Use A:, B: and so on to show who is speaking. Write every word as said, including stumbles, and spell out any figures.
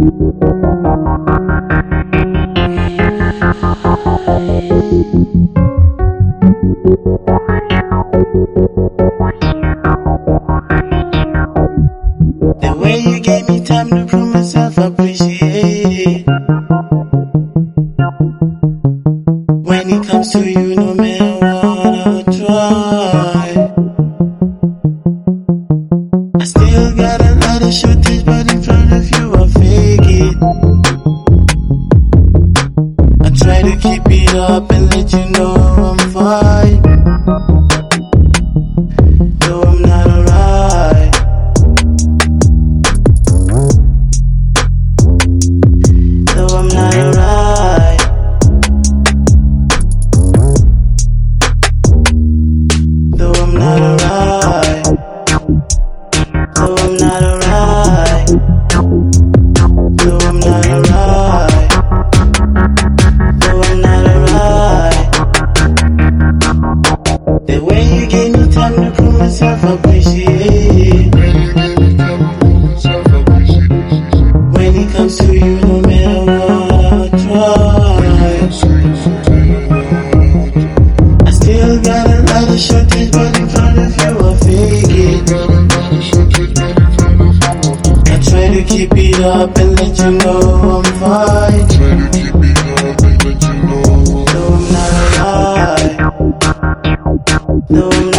A: The way you gave me time to prove myself, appreciate. When it comes to you, no matter what I'll try. I still got a lot of shortage, but in front of you I fake it. I try to keep it up and let you know I'm fine. Though I'm not alright. Though I'm not alright. Though I'm not alright. Though I'm not alright. Though I'm not alright. Though I'm not alright. The way you gave me time to prove myself, appreciate. When it comes to you, no matter what I try. I still got a lot of shortage, but in front of you I fake it. I try to keep it up and let you know I'm fine. Though I'm not alright. Though I'm